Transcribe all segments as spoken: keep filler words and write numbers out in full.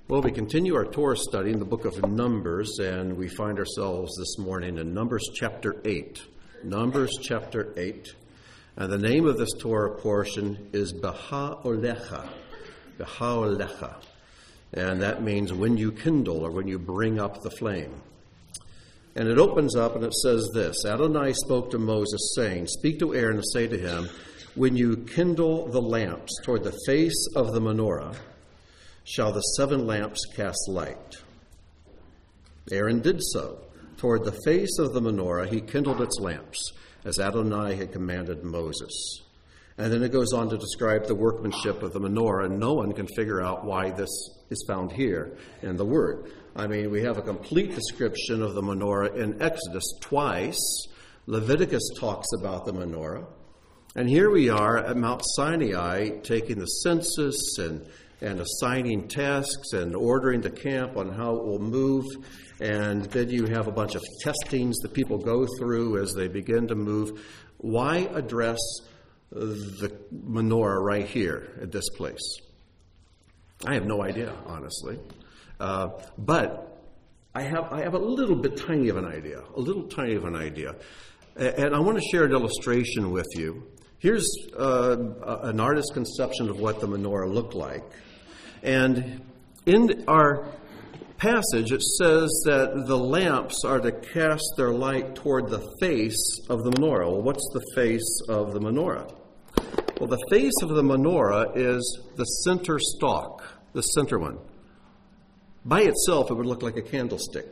Well, we continue our Torah study in the book of Numbers, and we find ourselves this morning in Numbers chapter eight. Numbers chapter eight. And the name of this Torah portion is Beha'olecha. Beha'olecha. And that means when you kindle or when you bring up the flame. And it opens up and it says this: Adonai spoke to Moses, saying, Speak to Aaron and say to him, when you kindle the lamps toward the face of the menorah, shall the seven lamps cast light. Aaron did so. Toward the face of the menorah he kindled its lamps, as Adonai had commanded Moses. And then it goes on to describe the workmanship of the menorah, and no one can figure out why this is found here in the Word. I mean, we have a complete description of the menorah in Exodus twice. Leviticus talks about the menorah. And here we are at Mount Sinai taking the census and and assigning tasks and ordering the camp on how it will move. And then you have a bunch of testings that people go through as they begin to move. Why address the menorah right here at this place? I have no idea, honestly. Uh, but I have I have a little bit tiny of an idea, a little tiny of an idea. And I want to share an illustration with you. Here's uh, an artist's conception of what the menorah looked like. And in our passage, it says that the lamps are to cast their light toward the face of the menorah. Well, what's the face of the menorah? Well, the face of the menorah is the center stalk, the center one. By itself, it would look like a candlestick.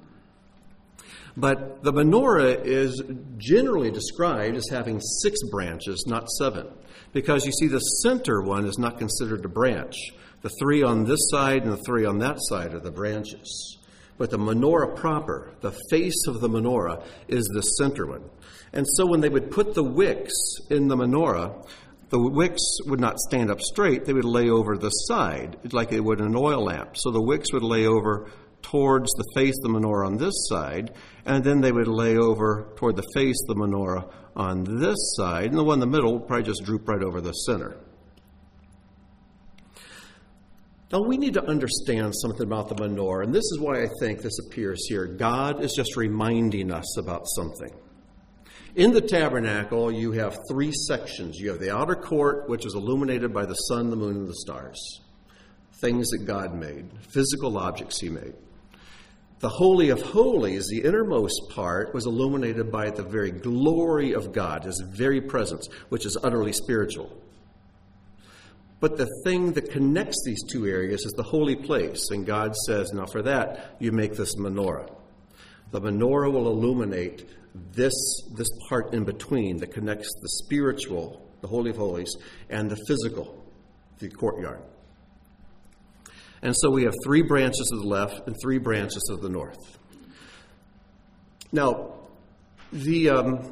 But the menorah is generally described as having six branches, not seven. Because you see, the center one is not considered a branch. The three on this side and the three on that side are the branches. But the menorah proper, the face of the menorah, is the center one. And so when they would put the wicks in the menorah, the wicks would not stand up straight. They would lay over the side, like they would in an oil lamp. So the wicks would lay over towards the face of the menorah on this side, and then they would lay over toward the face of the menorah on this side, and the one in the middle would probably just droop right over the center. Now, we need to understand something about the menorah, and this is why I think this appears here. God is just reminding us about something. In the tabernacle, you have three sections. You have the outer court, which is illuminated by the sun, the moon, and the stars. Things that God made, physical objects he made. The Holy of Holies, the innermost part, was illuminated by the very glory of God, his very presence, which is utterly spiritual. But the thing that connects these two areas is the holy place. And God says, now for that, you make this menorah. The menorah will illuminate this, this part in between that connects the spiritual, the Holy of Holies, and the physical, the courtyard. And so we have three branches to the left and three branches to the north. Now, the... Um,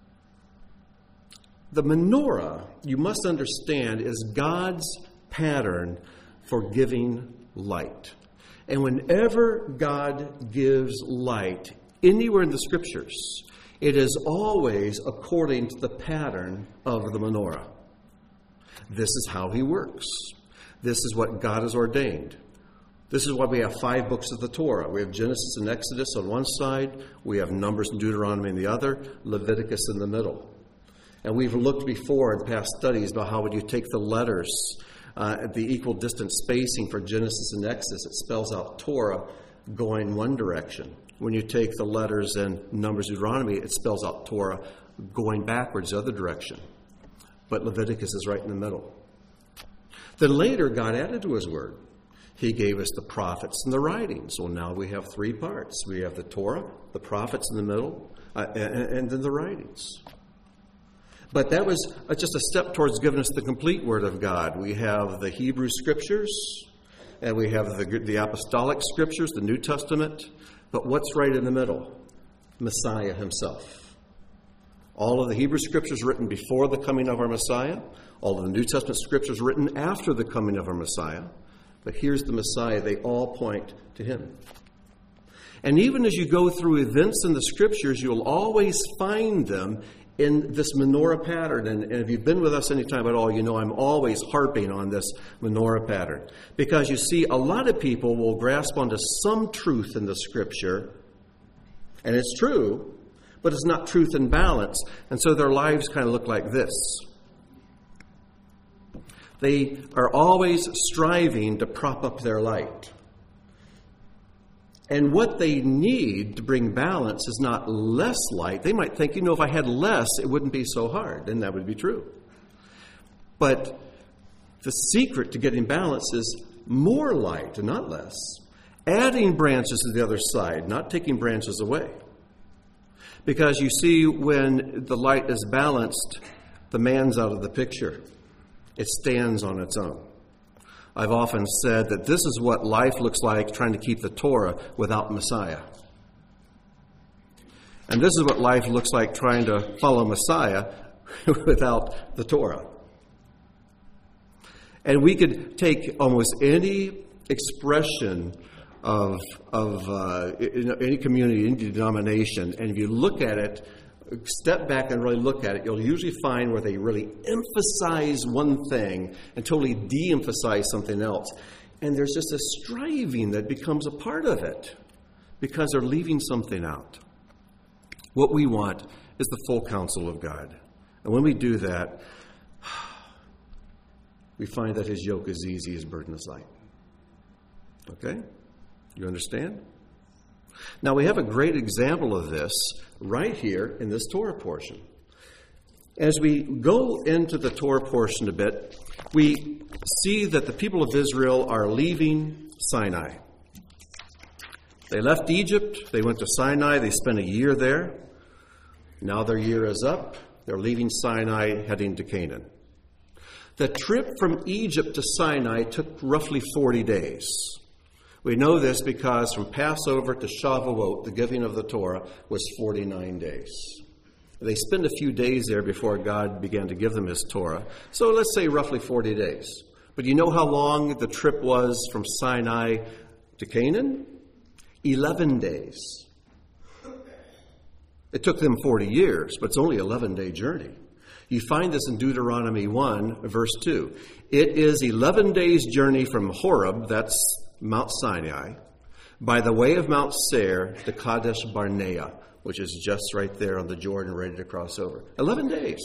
The menorah, you must understand, is God's pattern for giving light. And whenever God gives light, anywhere in the Scriptures, it is always according to the pattern of the menorah. This is how he works. This is what God has ordained. This is why we have five books of the Torah. We have Genesis and Exodus on one side. We have Numbers and Deuteronomy on the other. Leviticus in the middle. And we've looked before in past studies about how when you take the letters uh, at the equal distance spacing for Genesis and Exodus, it spells out Torah going one direction. When you take the letters in Numbers and Deuteronomy, it spells out Torah going backwards the other direction. But Leviticus is right in the middle. Then later, God added to his word. He gave us the prophets and the writings. Well, now we have three parts. We have the Torah, the prophets in the middle, uh, and, and then the writings. But that was just a step towards giving us the complete Word of God. We have the Hebrew Scriptures, and we have the, the Apostolic Scriptures, the New Testament. But what's right in the middle? Messiah himself. All of the Hebrew Scriptures written before the coming of our Messiah. All of the New Testament Scriptures written after the coming of our Messiah. But here's the Messiah. They all point to him. And even as you go through events in the Scriptures, you'll always find them in this menorah pattern. And, and if you've been with us any time at all, you know I'm always harping on this menorah pattern. Because you see, a lot of people will grasp onto some truth in the Scripture, and it's true, but it's not truth and balance. And so their lives kind of look like this. They are always striving to prop up their light. And what they need to bring balance is not less light. They might think, you know, if I had less, it wouldn't be so hard, and that would be true. But the secret to getting balance is more light and not less. Adding branches to the other side, not taking branches away. Because you see, when the light is balanced, the man's out of the picture. It stands on its own. I've often said that this is what life looks like trying to keep the Torah without Messiah. And this is what life looks like trying to follow Messiah without the Torah. And we could take almost any expression of, of uh, any community, any denomination, and if you look at it, step back and really look at it, you'll usually find where they really emphasize one thing and totally de-emphasize something else. And there's just a striving that becomes a part of it because they're leaving something out. What we want is the full counsel of God. And when we do that, we find that his yoke is easy, his burden is light. Okay? You understand? Now, we have a great example of this right here in this Torah portion. As we go into the Torah portion a bit, we see that the people of Israel are leaving Sinai. They left Egypt, they went to Sinai, they spent a year there. Now their year is up, they're leaving Sinai, heading to Canaan. The trip from Egypt to Sinai took roughly forty days. We know this because from Passover to Shavuot, the giving of the Torah, was forty-nine days. They spent a few days there before God began to give them his Torah. So let's say roughly forty days. But you know how long the trip was from Sinai to Canaan? eleven days. It took them forty years, but it's only an eleven-day journey. You find this in Deuteronomy one, verse two. It is eleven days' journey from Horeb, that's Mount Sinai, by the way of Mount Seir to Kadesh Barnea, which is just right there on the Jordan, ready to cross over. Eleven days.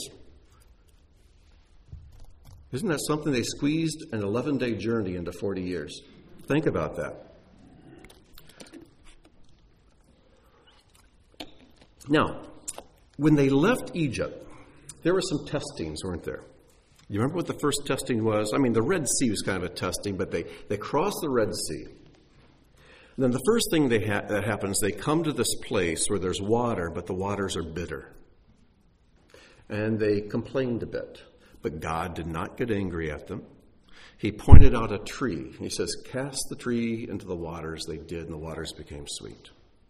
Isn't that something? They squeezed an eleven-day journey into forty years. Think about that. Now, when they left Egypt, there were some testings, weren't there? You remember what the first testing was? I mean, the Red Sea was kind of a testing, but they, they crossed the Red Sea. And then the first thing they ha- that happens, they come to this place where there's water, but the waters are bitter. And they complained a bit, but God did not get angry at them. He pointed out a tree. He says, cast the tree into the waters. They did, and the waters became sweet.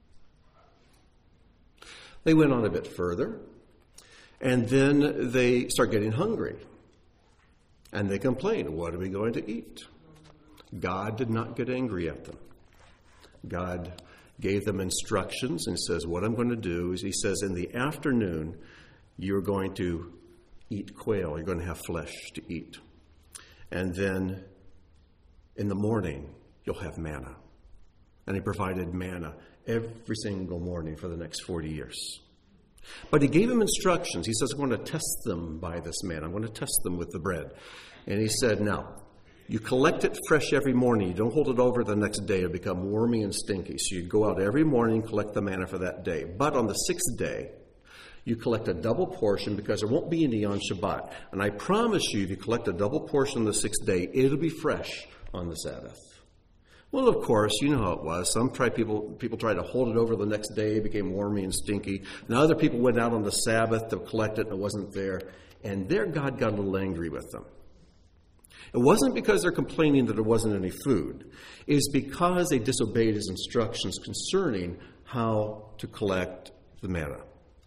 They went on a bit further, and then they start getting hungry. And they complained, what are we going to eat? God did not get angry at them. God gave them instructions and says, what I'm going to do is, he says, in the afternoon, you're going to eat quail. You're going to have flesh to eat. And then in the morning, you'll have manna. And he provided manna every single morning for the next forty years. But he gave them instructions. He says, I'm going to test them by this manna. I'm going to test them with the bread. And he said, now, you collect it fresh every morning. You don't hold it over the next day. It'll become wormy and stinky. So you go out every morning, collect the manna for that day. But on the sixth day, you collect a double portion because there won't be any on Shabbat. And I promise you, if you collect a double portion on the sixth day, it'll be fresh on the Sabbath. Well, of course, you know how it was. Some tried people people tried to hold it over the next day. It became wormy and stinky. And other people went out on the Sabbath to collect it, and it wasn't there. And there God got a little angry with them. It wasn't because they're complaining that there wasn't any food. It was because they disobeyed his instructions concerning how to collect the manna.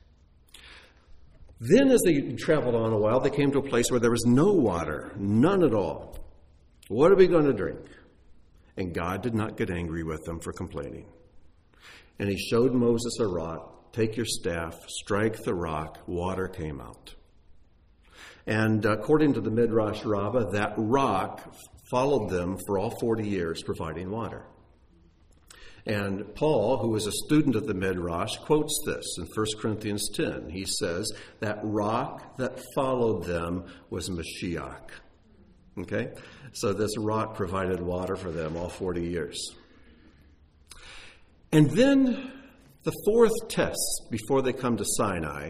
Then as they traveled on a while, they came to a place where there was no water, none at all. What are we going to drink? And God did not get angry with them for complaining. And he showed Moses a rock, take your staff, strike the rock, water came out. And according to the Midrash Rabbah, that rock followed them for all forty years, providing water. And Paul, who was a student of the Midrash, quotes this in First Corinthians ten. He says, that rock that followed them was Mashiach. Okay? So this rock provided water for them all forty years. And then the fourth test before they come to Sinai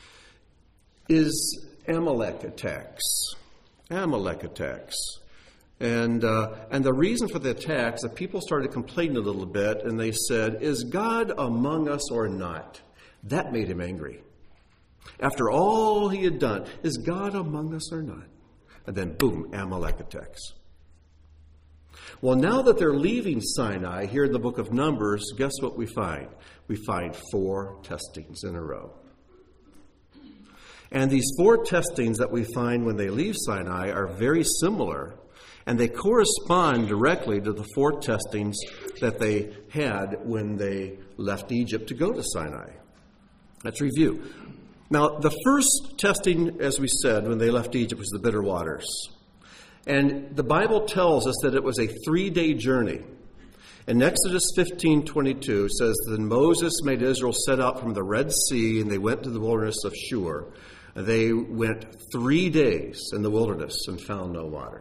is Amalek attacks. Amalek attacks. And uh, and the reason for the attacks, the people started complaining a little bit, and they said, is God among us or not? That made him angry. After all he had done, is God among us or not? And then, boom, Amalek attacks. Well, now that they're leaving Sinai, here in the book of Numbers, guess what we find? We find four testings in a row. And these four testings that we find when they leave Sinai are very similar, and they correspond directly to the four testings that they had when they left Egypt to go to Sinai. Let's review. Now, the first testing, as we said, when they left Egypt was the bitter waters. And the Bible tells us that it was a three-day journey. In Exodus fifteen twenty-two, it says, then Moses made Israel set out from the Red Sea, and they went to the wilderness of Shur. They went three days in the wilderness and found no water.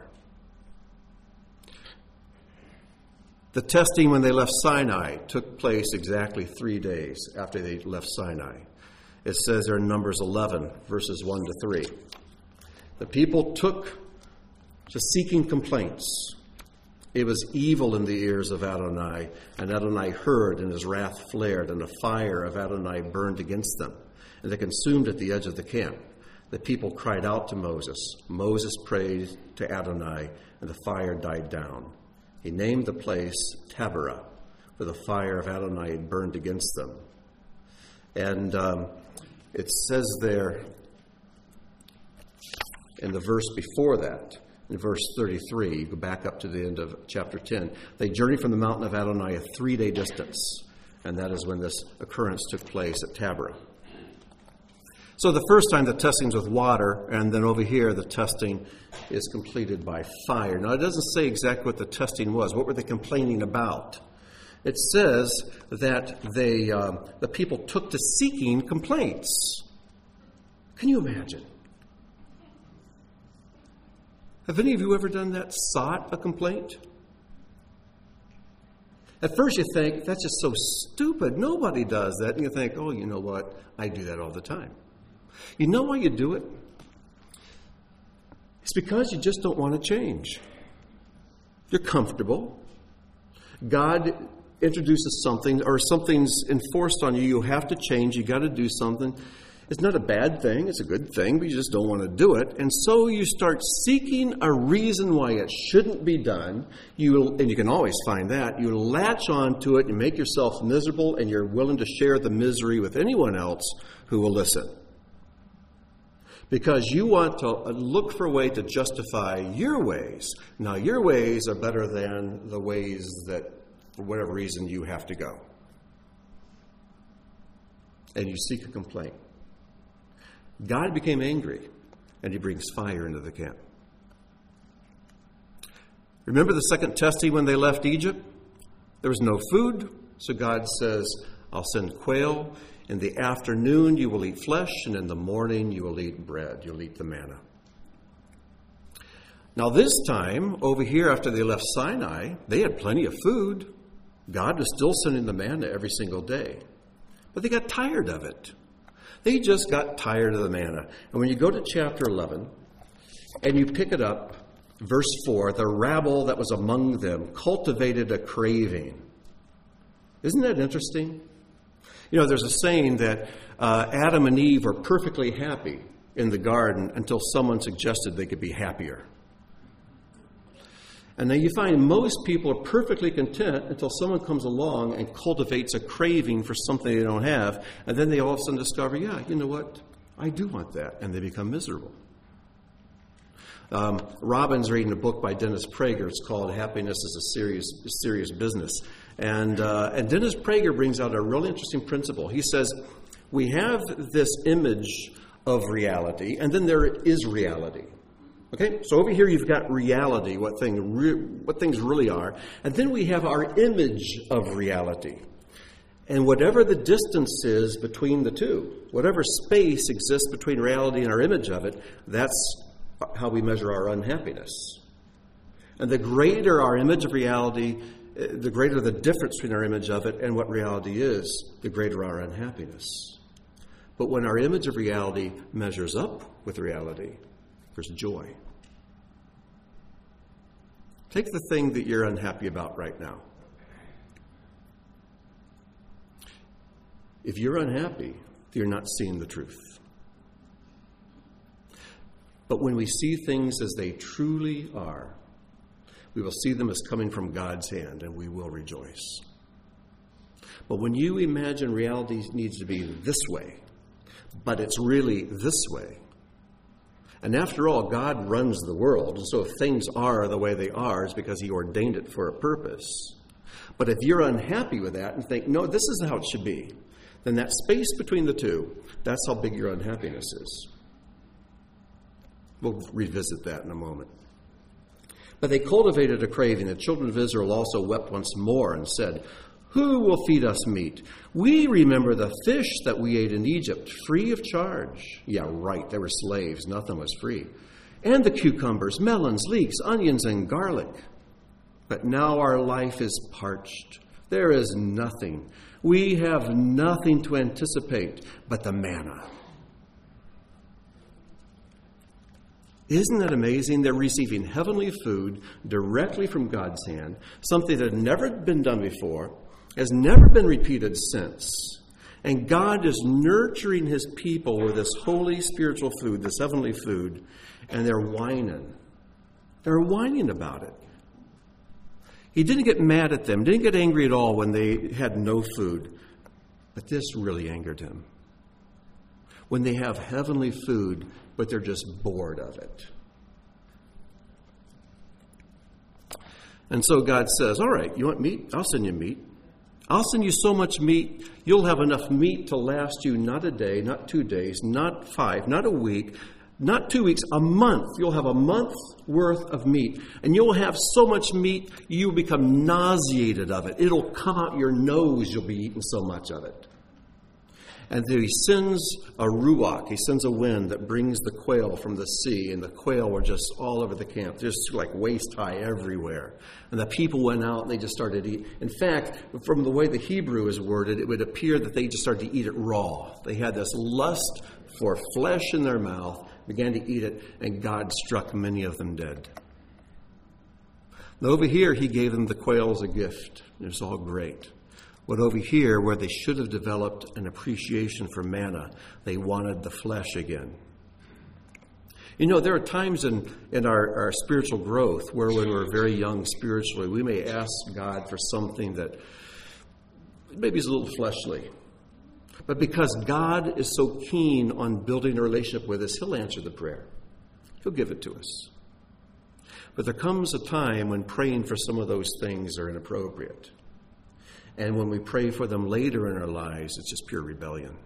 The testing when they left Sinai took place exactly three days after they left Sinai. It says there in Numbers eleven, verses one to three. The people took to seeking complaints. It was evil in the ears of Adonai, and Adonai heard, and his wrath flared, and the fire of Adonai burned against them, and they consumed at the edge of the camp. The people cried out to Moses. Moses prayed to Adonai, and the fire died down. He named the place Taberah, for the fire of Adonai had burned against them. And um, it says there in the verse before that, in verse thirty-three, you go back up to the end of chapter ten, they journeyed from the mountain of Adonai a three-day distance, and that is when this occurrence took place at Taberah. So the first time the testing's with water, and then over here the testing is completed by fire. Now it doesn't say exactly what the testing was. What were they complaining about? It says that they, uh, the people took to seeking complaints. Can you imagine? Have any of you ever done that? Sought a complaint? At first you think, that's just so stupid. Nobody does that. And you think, oh, you know what? I do that all the time. You know why you do it? It's because you just don't want to change. You're comfortable. God introduces something, or something's enforced on you. You have to change. You got to do something. It's not a bad thing. It's a good thing, but you just don't want to do it. And so you start seeking a reason why it shouldn't be done. You and you can always find that. You latch onto it and make yourself miserable, and you're willing to share the misery with anyone else who will listen. Because you want to look for a way to justify your ways. Now, your ways are better than the ways that, for whatever reason, you have to go. And you seek a complaint. God became angry, and he brings fire into the camp. Remember the second testing when they left Egypt? There was no food, so God says, I'll send quail. In the afternoon you will eat flesh, and in the morning you will eat bread. You'll eat the manna. Now this time, over here after they left Sinai, they had plenty of food. God was still sending the manna every single day. But they got tired of it. They just got tired of the manna. And when you go to chapter eleven, and you pick it up, verse four, the rabble that was among them cultivated a craving. Isn't that interesting? You know, there's a saying that uh, Adam and Eve were perfectly happy in the garden until someone suggested they could be happier. And then you find most people are perfectly content until someone comes along and cultivates a craving for something they don't have. And then they all of a sudden discover, yeah, you know what? I do want that. And they become miserable. Um, Robin's reading a book by Dennis Prager. It's called Happiness is a Serious, Serious Business. And, uh, and Dennis Prager brings out a really interesting principle. He says, We have this image of reality, and then there is reality. Okay, so over here you've got reality, what, thing re- what things really are, and then we have our image of reality. And whatever the distance is between the two, whatever space exists between reality and our image of it, that's how we measure our unhappiness. And the greater our image of reality, the greater the difference between our image of it and what reality is, the greater our unhappiness. But when our image of reality measures up with reality, there's joy. Take the thing that you're unhappy about right now. If you're unhappy, you're not seeing the truth. But when we see things as they truly are, we will see them as coming from God's hand, and we will rejoice. But when you imagine reality needs to be this way, but it's really this way, and after all, God runs the world, and so if things are the way they are, it's because he ordained it for a purpose. But if you're unhappy with that and think, no, this is how it should be, then that space between the two, that's how big your unhappiness is. We'll revisit that in a moment. But they cultivated a craving. The children of Israel also wept once more and said, who will feed us meat? We remember the fish that we ate in Egypt, free of charge. Yeah, right, they were slaves. Nothing was free. And the cucumbers, melons, leeks, onions, and garlic. But now our life is parched. There is nothing. We have nothing to anticipate but the manna. Isn't that amazing? They're receiving heavenly food directly from God's hand, something that had never been done before, has never been repeated since. And God is nurturing his people with this holy spiritual food, this heavenly food, and they're whining. They're whining about it. He didn't get mad at them, didn't get angry at all when they had no food. But this really angered him. When they have heavenly food, but they're just bored of it. And so God says, all right, you want meat? I'll send you meat. I'll send you so much meat, you'll have enough meat to last you not a day, not two days, not five, not a week, not two weeks, a month. You'll have a month's worth of meat. And you'll have so much meat, you'll become nauseated of it. It'll come out your nose, you'll be eating so much of it. And then he sends a ruach, he sends a wind that brings the quail from the sea, and the quail were just all over the camp, just like waist high everywhere. And the people went out and they just started to eat. In fact, from the way the Hebrew is worded, it would appear that they just started to eat it raw. They had this lust for flesh in their mouth, began to eat it, and God struck many of them dead. Now over here, he gave them the quail as a gift. It's all great. But over here, where they should have developed an appreciation for manna, they wanted the flesh again. You know, there are times in, in our, our spiritual growth where when we're very young spiritually, we may ask God for something that maybe is a little fleshly. But because God is so keen on building a relationship with us, he'll answer the prayer. He'll give it to us. But there comes a time when praying for some of those things are inappropriate. And when we pray for them later in our lives, it's just pure rebellion.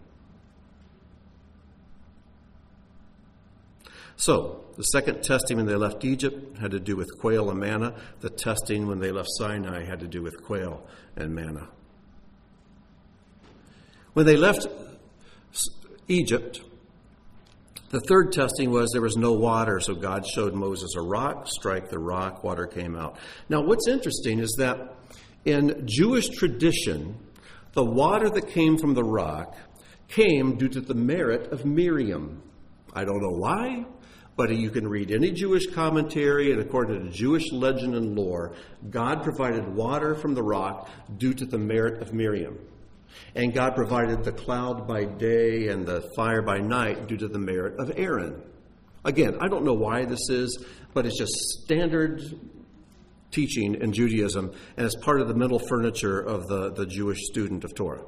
So, the second testing when they left Egypt had to do with quail and manna. The testing when they left Sinai had to do with quail and manna. When they left Egypt, the third testing was there was no water, so God showed Moses a rock, strike the rock, water came out. Now, what's interesting is that in Jewish tradition, the water that came from the rock came due to the merit of Miriam. I don't know why, but you can read any Jewish commentary, and according to Jewish legend and lore, God provided water from the rock due to the merit of Miriam. And God provided the cloud by day and the fire by night due to the merit of Aaron. Again, I don't know why this is, but it's just standard teaching in Judaism, and it's part of the mental furniture of the, the Jewish student of Torah.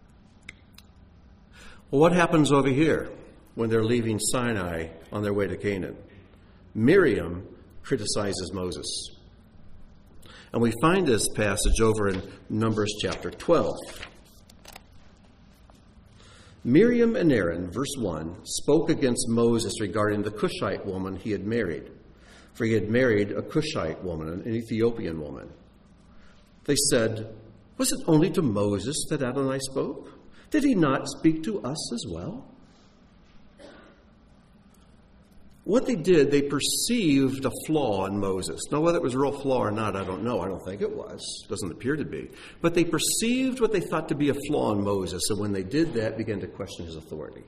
Well, what happens over here when they're leaving Sinai on their way to Canaan? Miriam criticizes Moses. And we find this passage over in Numbers chapter twelve. Miriam and Aaron, verse one, spoke against Moses regarding the Cushite woman he had married, for he had married a Cushite woman, an Ethiopian woman. They said, "Was it only to Moses that Adonai spoke? Did he not speak to us as well?" What they did, they perceived a flaw in Moses. Now, whether it was a real flaw or not, I don't know. I don't think it was. It doesn't appear to be. But they perceived what they thought to be a flaw in Moses, and when they did that, began to question his authority.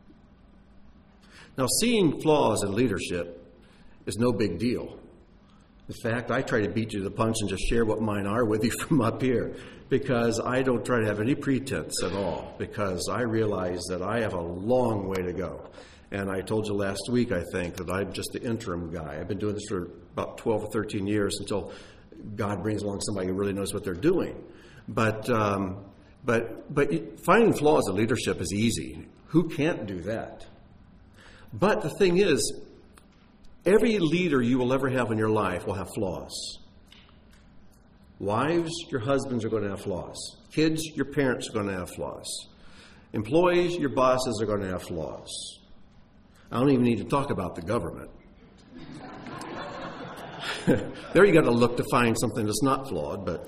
Now, seeing flaws in leadership is no big deal. In fact, I try to beat you to the punch and just share what mine are with you from up here, because I don't try to have any pretense at all, because I realize that I have a long way to go. And I told you last week, I think, that I'm just the interim guy. I've been doing this for about twelve or thirteen years until God brings along somebody who really knows what they're doing. But um, but but finding flaws in leadership is easy. Who can't do that? But the thing is, every leader you will ever have in your life will have flaws. Wives, your husbands are going to have flaws. Kids, your parents are going to have flaws. Employees, your bosses are going to have flaws. I don't even need to talk about the government. There you got to look to find something that's not flawed. But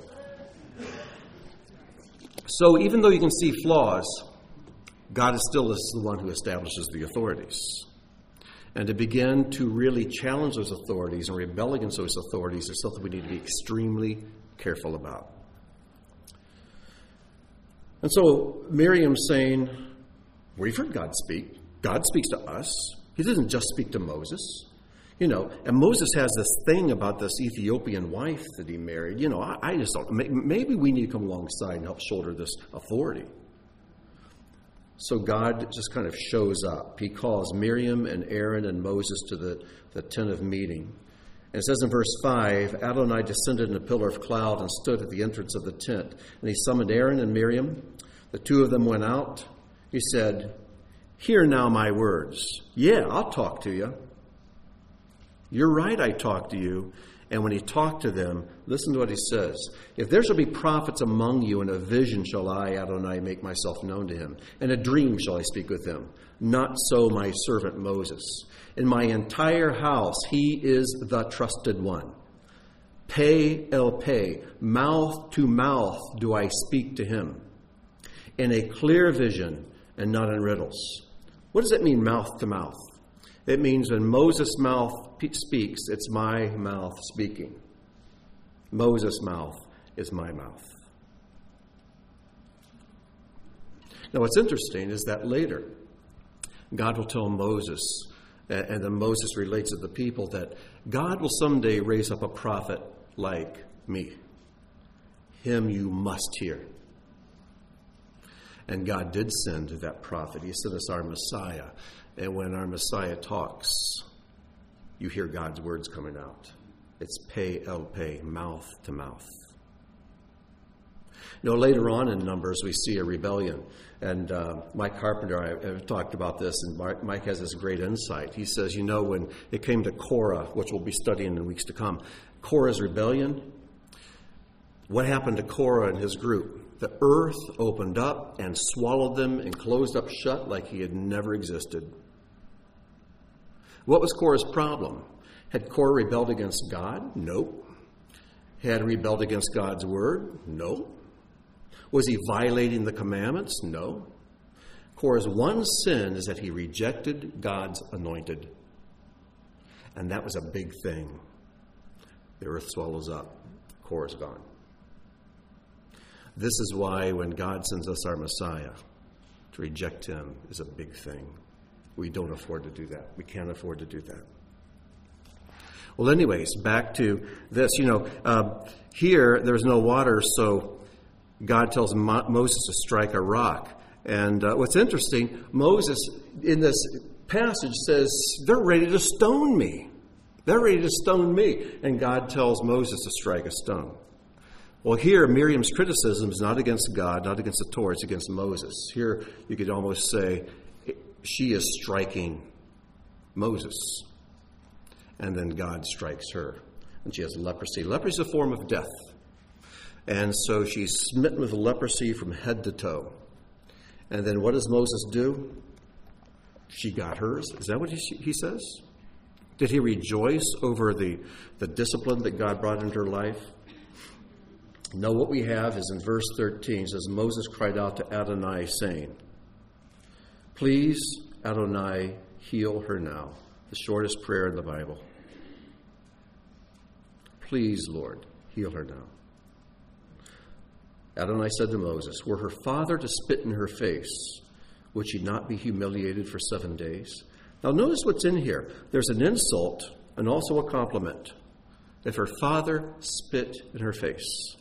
so even though you can see flaws, God is still the one who establishes the authorities. And to begin to really challenge those authorities and rebel against those authorities is something we need to be extremely careful about. And so Miriam's saying, we've heard God speak. God speaks to us. He doesn't just speak to Moses. You know, and Moses has this thing about this Ethiopian wife that he married. You know, I, I just thought, maybe we need to come alongside and help shoulder this authority. So God just kind of shows up. He calls Miriam and Aaron and Moses to the, the tent of meeting. And it says in verse five, Adonai descended in a pillar of cloud and stood at the entrance of the tent. And he summoned Aaron and Miriam. The two of them went out. He said, "Hear now my words." Yeah, I'll talk to you. You're right, I talk to you. And when he talked to them, listen to what he says. "If there shall be prophets among you, in a vision shall I, Adonai, make myself known to him. In a dream shall I speak with him. Not so my servant Moses. In my entire house he is the trusted one. Pei el pei, mouth to mouth do I speak to him. In a clear vision and not in riddles." What does it mean, mouth to mouth? It means when Moses' mouth speaks, it's my mouth speaking. Moses' mouth is my mouth. Now, what's interesting is that later, God will tell Moses, and then Moses relates to the people, that God will someday raise up a prophet like me. Him you must hear. And God did send that prophet. He sent us our Messiah. And when our Messiah talks, you hear God's words coming out. It's pei el pei, mouth to mouth. You know, later on in Numbers, we see a rebellion. And uh, Mike Carpenter, I have talked about this, and Mike has this great insight. He says, you know, when it came to Korah, which we'll be studying in weeks to come, Korah's rebellion, what happened to Korah and his group? The earth opened up and swallowed them and closed up shut like he had never existed. What was Korah's problem? Had Korah rebelled against God? Nope. Had he rebelled against God's word? No. Was he violating the commandments? No. Korah's one sin is that he rejected God's anointed. And that was a big thing. The earth swallows up. Korah's gone. This is why when God sends us our Messiah, to reject him is a big thing. We don't afford to do that. We can't afford to do that. Well, anyways, back to this. You know, uh, here there's no water, so God tells Mo- Moses to strike a rock. And uh, what's interesting, Moses in this passage says, they're ready to stone me. They're ready to stone me. And God tells Moses to strike a stone. Well, here, Miriam's criticism is not against God, not against the Torah, it's against Moses. Here, you could almost say she is striking Moses. And then God strikes her. And she has leprosy. Leprosy is a form of death. And so she's smitten with leprosy from head to toe. And then what does Moses do? She got hers. Is that what he, he says? Did he rejoice over the, the discipline that God brought into her life? No, what we have is in verse thirteen, it says, Moses cried out to Adonai, saying, please, Adonai, heal her now. The shortest prayer in the Bible. Please, Lord, heal her now. Adonai said to Moses, were her father to spit in her face, would she not be humiliated for seven days? Now notice what's in here. There's an insult and also a compliment. If her father spit in her face.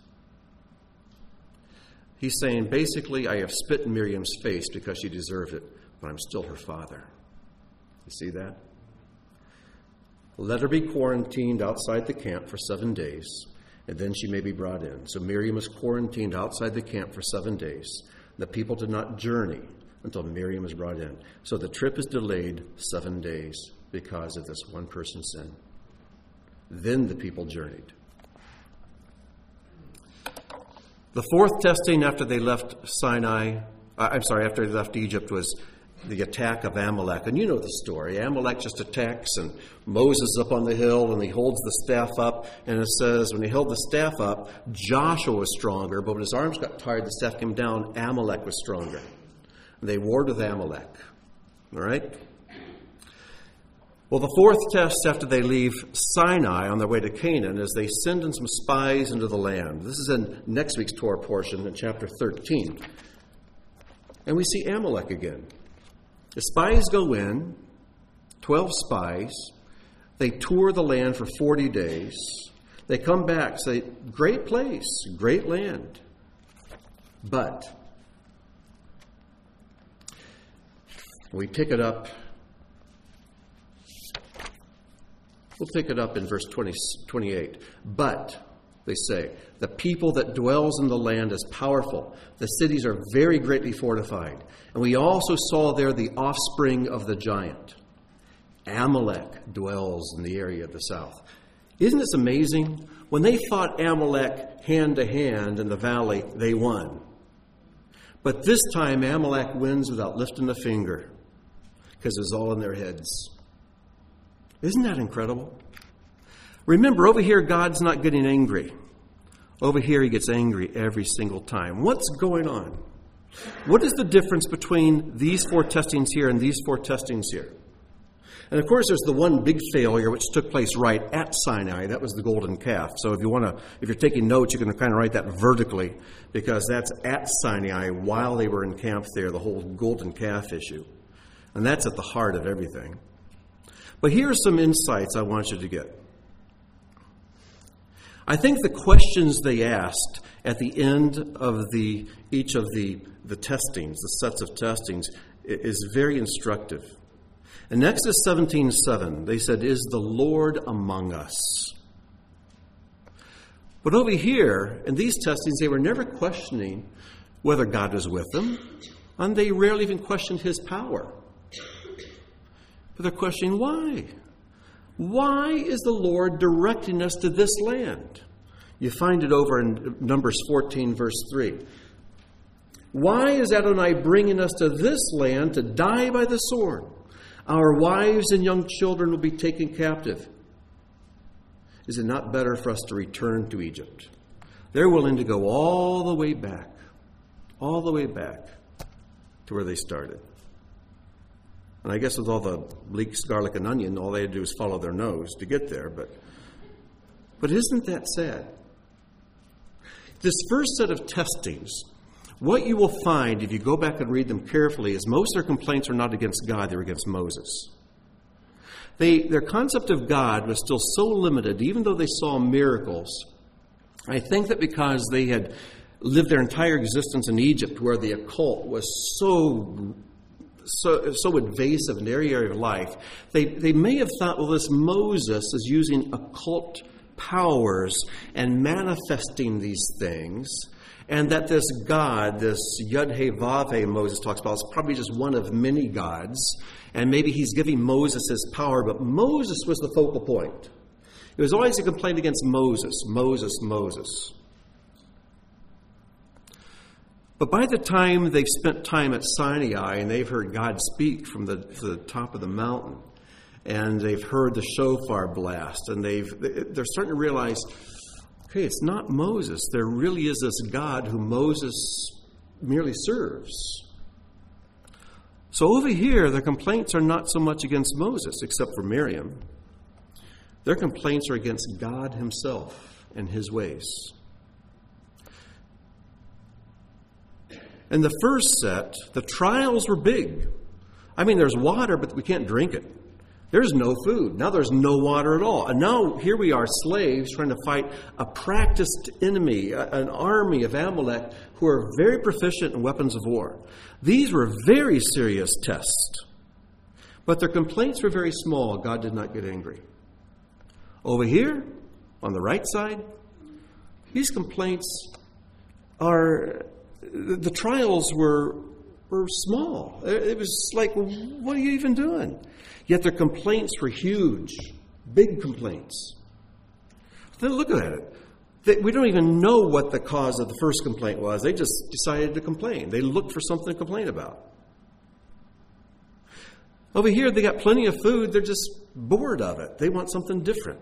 He's saying, basically, I have spit in Miriam's face because she deserved it, but I'm still her father. You see that? Let her be quarantined outside the camp for seven days, and then she may be brought in. So Miriam was quarantined outside the camp for seven days. The people did not journey until Miriam was brought in. So the trip is delayed seven days because of this one person's sin. Then the people journeyed. The fourth testing after they left Sinai, uh, I'm sorry, after they left Egypt was the attack of Amalek. And you know the story. Amalek just attacks, and Moses is up on the hill, and he holds the staff up. And it says when he held the staff up, Joshua was stronger, but when his arms got tired, the staff came down, Amalek was stronger. And they warred with Amalek. All right? Well, the fourth test after they leave Sinai on their way to Canaan is they send in some spies into the land. This is in next week's Torah portion in chapter thirteen. And we see Amalek again. The spies go in, twelve spies. They tour the land for forty days. They come back, say, great place, great land. But we pick it up. We'll pick it up in verse twenty, twenty-eight. But, they say, the people that dwells in the land is powerful. The cities are very greatly fortified. And we also saw there the offspring of the giant. Amalek dwells in the area of the south. Isn't this amazing? When they fought Amalek hand to hand in the valley, they won. But this time Amalek wins without lifting a finger because it's all in their heads. Isn't that incredible? Remember, over here, God's not getting angry. Over here, he gets angry every single time. What's going on? What is the difference between these four testings here and these four testings here? And of course, there's the one big failure which took place right at Sinai. That was the golden calf. So if you want to, if you're taking notes, you can kind of write that vertically because that's at Sinai while they were encamped there, the whole golden calf issue. And that's at the heart of everything. But here are some insights I want you to get. I think the questions they asked at the end of the each of the, the testings, the sets of testings, is very instructive. In Exodus seventeen seven, they said, is the Lord among us? But over here, in these testings, they were never questioning whether God was with them, and they rarely even questioned his power. But they're questioning why. Why is the Lord directing us to this land? You find it over in Numbers fourteen, verse three. Why is Adonai bringing us to this land to die by the sword? Our wives and young children will be taken captive. Is it not better for us to return to Egypt? They're willing to go all the way back, all the way back to where they started. And I guess with all the leeks, garlic, and onion, all they had to do is follow their nose to get there. But, but isn't that sad? This first set of testings, what you will find if you go back and read them carefully is most of their complaints are not against God, they're against Moses. They, their concept of God was still so limited, even though they saw miracles. I think that because they had lived their entire existence in Egypt, where the occult was so So, so invasive in every area of life, they, they may have thought, well, this Moses is using occult powers and manifesting these things, and that this God, this Yud-Heh-Vav-Heh Moses talks about, is probably just one of many gods, and maybe he's giving Moses his power, but Moses was the focal point. It was always a complaint against Moses, Moses, Moses. But by the time they've spent time at Sinai and they've heard God speak from the, the top of the mountain, and they've heard the shofar blast, and they've, they're starting to realize, okay, it's not Moses. There really is this God who Moses merely serves. So over here, their complaints are not so much against Moses, except for Miriam. Their complaints are against God himself and his ways. In the first set, the trials were big. I mean, there's water, but we can't drink it. There's no food. Now there's no water at all. And now here we are, slaves, trying to fight a practiced enemy, an army of Amalek who are very proficient in weapons of war. These were very serious tests. But their complaints were very small. God did not get angry. Over here, on the right side, these complaints are, the trials were, were small. It was like, what are you even doing? Yet their complaints were huge, big complaints. Then look at it. They, we don't even know what the cause of the first complaint was. They just decided to complain. They looked for something to complain about. Over here, they got plenty of food. They're just bored of it. They want something different.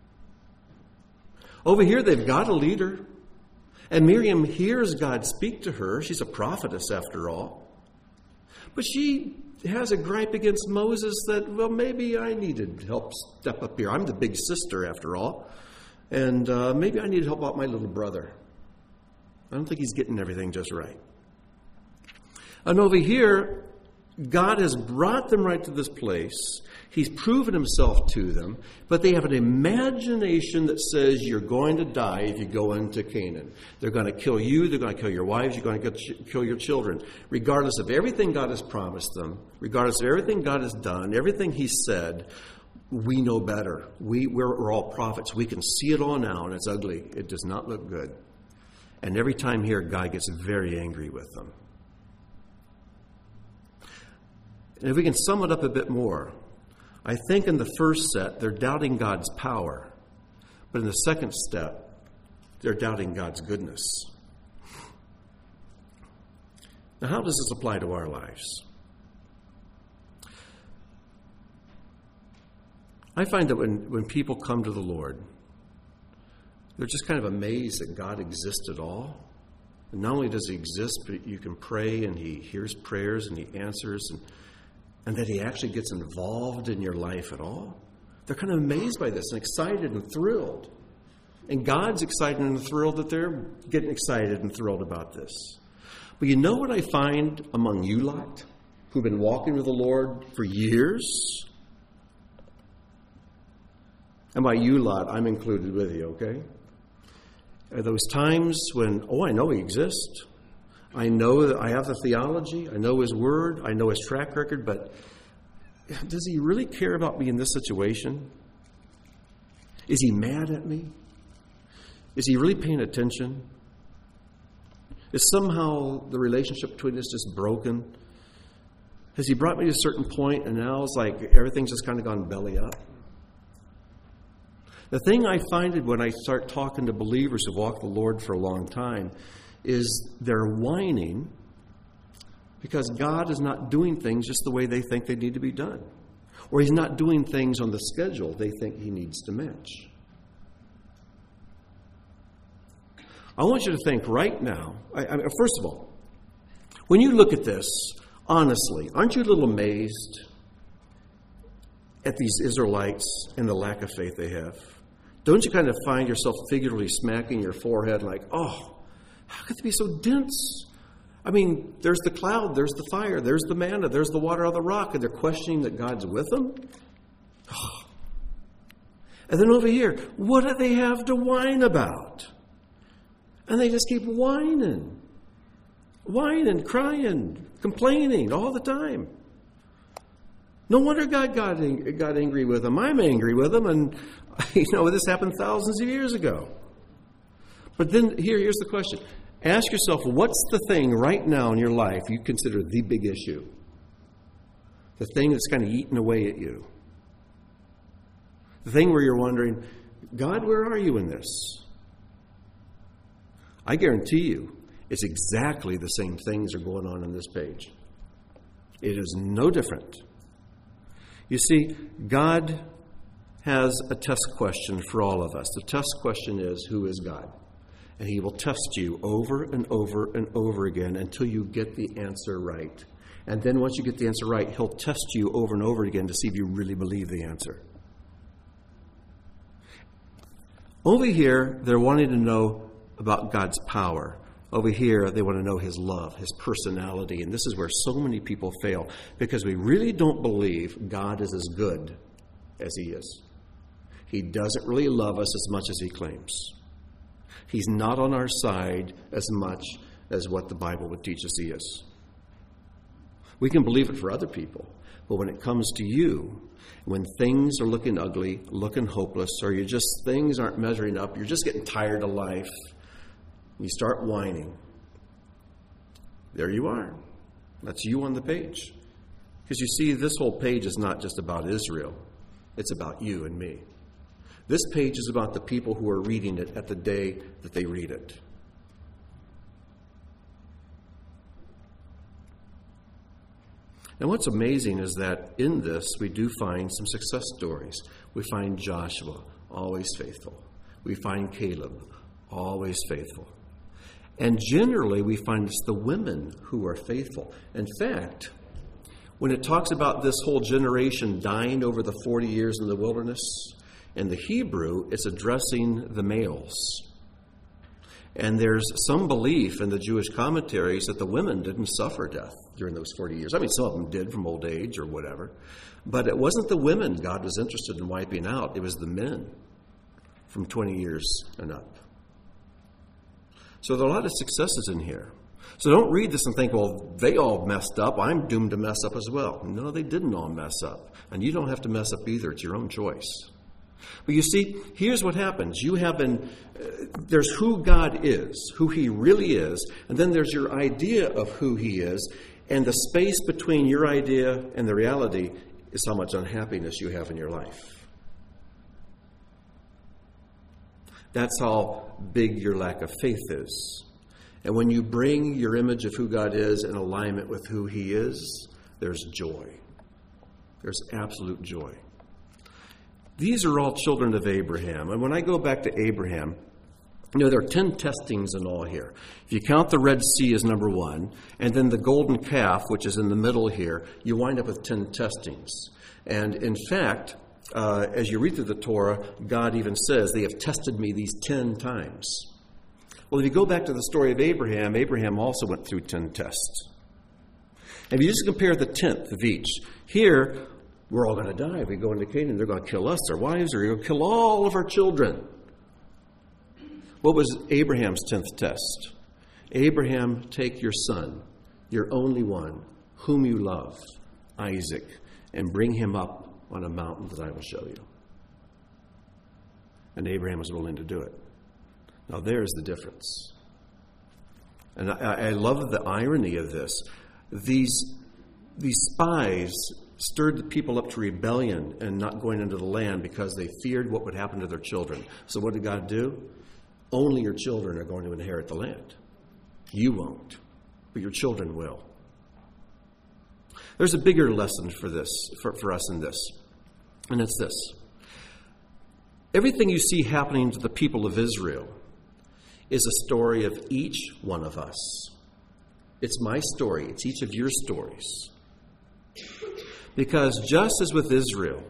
Over here, they've got a leader. And Miriam hears God speak to her. She's a prophetess, after all. But she has a gripe against Moses that, well, maybe I needed help step up here. I'm the big sister, after all. And uh, maybe I need help out my little brother. I don't think he's getting everything just right. And over here, God has brought them right to this place. He's proven himself to them, but they have an imagination that says you're going to die if you go into Canaan. They're going to kill you, they're going to kill your wives, you're going to kill your children. Regardless of everything God has promised them, regardless of everything God has done, everything he said, we know better. We, we're, we're all prophets. We can see it all now, and it's ugly. It does not look good. And every time here, God gets very angry with them. And if we can sum it up a bit more, I think in the first set, they're doubting God's power. But in the second step, they're doubting God's goodness. Now, how does this apply to our lives? I find that when, when people come to the Lord, they're just kind of amazed that God exists at all. And not only does he exist, but you can pray and he hears prayers and he answers and and that he actually gets involved in your life at all. They're kind of amazed by this and excited and thrilled. And God's excited and thrilled that they're getting excited and thrilled about this. But you know what I find among you lot who've been walking with the Lord for years? And by you lot, I'm included with you, okay? Are those times when, oh, I know he exists. I know that I have the theology. I know his word. I know his track record. But does he really care about me in this situation? Is he mad at me? Is he really paying attention? Is somehow the relationship between us just broken? Has he brought me to a certain point and now it's like everything's just kind of gone belly up? The thing I find when I start talking to believers who've walked with the Lord for a long time is they're whining because God is not doing things just the way they think they need to be done. Or he's not doing things on the schedule they think he needs to match. I want you to think right now, I, I, first of all, when you look at this, honestly, aren't you a little amazed at these Israelites and the lack of faith they have? Don't you kind of find yourself figuratively smacking your forehead like, oh, how could they be so dense? I mean, there's the cloud, there's the fire, there's the manna, there's the water on the rock, and they're questioning that God's with them? Oh. And then over here, what do they have to whine about? And they just keep whining, whining, crying, complaining all the time. No wonder God got, got angry with them. I'm angry with them, and you know this happened thousands of years ago. But then here, here's the question. Ask yourself, what's the thing right now in your life you consider the big issue? The thing that's kind of eating away at you. The thing where you're wondering, God, where are you in this? I guarantee you, It's exactly the same things are going on in this page. It is no different. You see, God has a test question for all of us. The test question is, who is God? And he will test you over and over and over again until you get the answer right. And then once you get the answer right, he'll test you over and over again to see if you really believe the answer. Over here, they're wanting to know about God's power. Over here, they want to know his love, his personality. And this is where so many people fail, because we really don't believe God is as good as he is. He doesn't really love us as much as he claims. He's not on our side as much as what the Bible would teach us he is. We can believe it for other people, but when it comes to you, when things are looking ugly, looking hopeless, or you just things aren't measuring up, you're just getting tired of life, you start whining. There you are. That's you on the page. Because you see, this whole page is not just about Israel. It's about you and me. This page is about the people who are reading it at the day that they read it. And what's amazing is that in this, we do find some success stories. We find Joshua, always faithful. We find Caleb, always faithful. And generally, we find it's the women who are faithful. In fact, when it talks about this whole generation dying over the forty years in the wilderness, in the Hebrew, it's addressing the males. And there's some belief in the Jewish commentaries that the women didn't suffer death during those forty years. I mean, some of them did from old age or whatever. But it wasn't the women God was interested in wiping out. It was the men from twenty years and up. So there are a lot of successes in here. So don't read this and think, well, they all messed up. I'm doomed to mess up as well. No, they didn't all mess up. And you don't have to mess up either. It's your own choice. But you see, here's what happens. You have been, uh, there's who God is, who he really is, and then there's your idea of who he is, and the space between your idea and the reality is how much unhappiness you have in your life. That's how big your lack of faith is. And when you bring your image of who God is in alignment with who he is, there's joy. There's absolute joy. These are all children of Abraham. And when I go back to Abraham, you know, there are ten testings in all here. If you count the Red Sea as number one, and then the golden calf, which is in the middle here, you wind up with ten testings. And in fact, uh, as you read through the Torah, God even says, they have tested me these ten times. Well, if you go back to the story of Abraham, Abraham also went through ten tests. And if you just compare the tenth of each, here, we're all going to die. If we go into Canaan, they're going to kill us, our wives, they're going to kill all of our children. What was Abraham's tenth test? Abraham, take your son, your only one, whom you love, Isaac, and bring him up on a mountain that I will show you. And Abraham was willing to do it. Now there's the difference. And I, I love the irony of this. These, these spies stirred the people up to rebellion and not going into the land because they feared what would happen to their children. So what did God do? Only your children are going to inherit the land. You won't, but your children will. There's a bigger lesson for this, for, for us in this, and it's this. Everything you see happening to the people of Israel is a story of each one of us. It's my story. It's each of your stories. Because just as with Israel,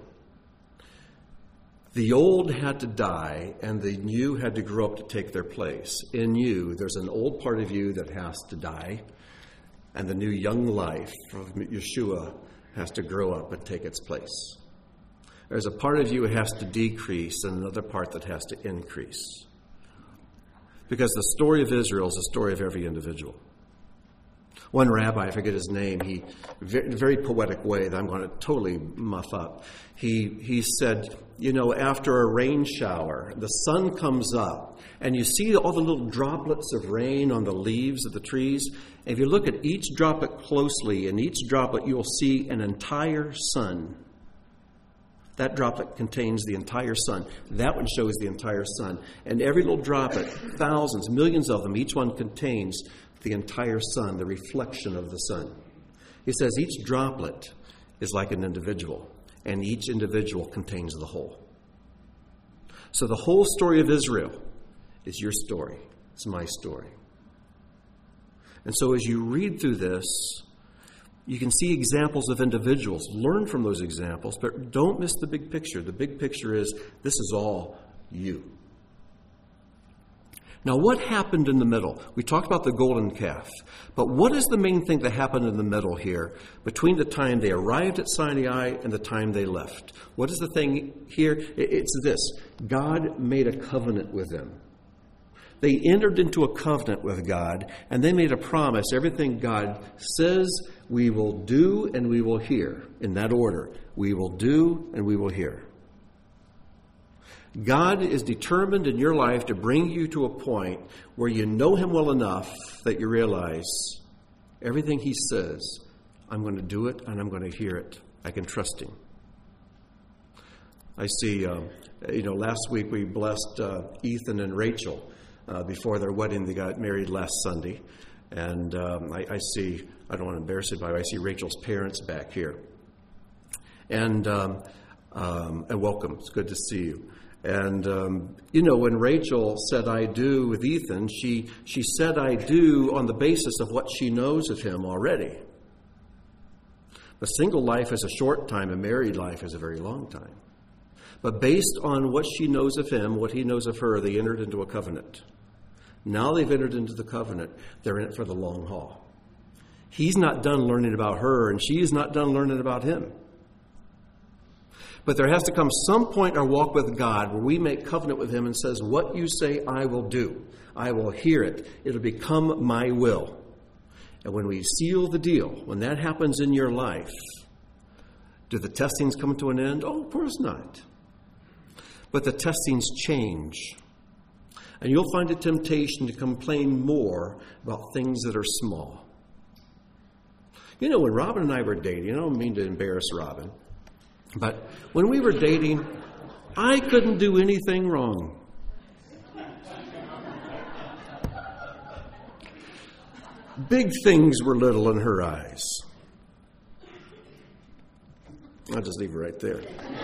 the old had to die and the new had to grow up to take their place. In you, there's an old part of you that has to die, and the new young life of Yeshua has to grow up and take its place. There's a part of you that has to decrease and another part that has to increase. Because the story of Israel is the story of every individual. One rabbi, I forget his name, he, in a very poetic way that I'm going to totally muff up, he, he said, you know, after a rain shower, the sun comes up, and you see all the little droplets of rain on the leaves of the trees. And if you look at each droplet closely, in each droplet you will see an entire sun. That droplet contains the entire sun. That one shows the entire sun. And every little droplet, thousands, millions of them, each one contains the entire sun, the reflection of the sun. He says each droplet is like an individual, and each individual contains the whole. So the whole story of Israel is your story. It's my story. And so as you read through this, you can see examples of individuals. Learn from those examples, but don't miss the big picture. The big picture is this is all you. Now, what happened in the middle? We talked about the golden calf, but what is the main thing that happened in the middle here between the time they arrived at Sinai and the time they left? What is the thing here? It's this. God made a covenant with them. They entered into a covenant with God, and they made a promise. Everything God says, we will do and we will hear. In that order. We will do and we will hear. God is determined in your life to bring you to a point where you know Him well enough that you realize everything He says, I'm going to do it and I'm going to hear it. I can trust Him. I see, um, you know, last week we blessed uh, Ethan and Rachel uh, before their wedding. They got married last Sunday. And um, I, I see, I don't want to embarrass anybody, but I see Rachel's parents back here. And, um, um, and welcome. It's good to see you. And, um, you know, when Rachel said I do with Ethan, she, she said I do on the basis of what she knows of him already. A single life is a short time, a married life is a very long time. But based on what she knows of him, what he knows of her, they entered into a covenant. Now they've entered into the covenant. They're in it for the long haul. He's not done learning about her, and she's not done learning about him. But there has to come some point in our walk with God where we make covenant with Him and says, what you say, I will do. I will hear it. It'll become my will. And when we seal the deal, when that happens in your life, do the testings come to an end? Oh, of course not. But the testings change. And you'll find a temptation to complain more about things that are small. You know, when Robin and I were dating, I don't mean to embarrass Robin, but when we were dating, I couldn't do anything wrong. Big things were little in her eyes. I'll just leave it right there.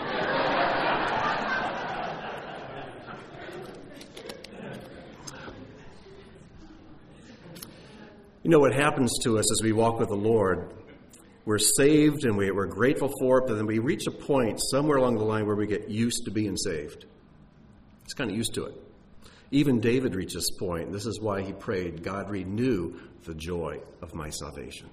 You know what happens to us as we walk with the Lord? We're saved and we, we're grateful for it, but then we reach a point somewhere along the line where we get used to being saved. It's kind of used to it. Even David reached this point. This is why he prayed, God, renew the joy of my salvation.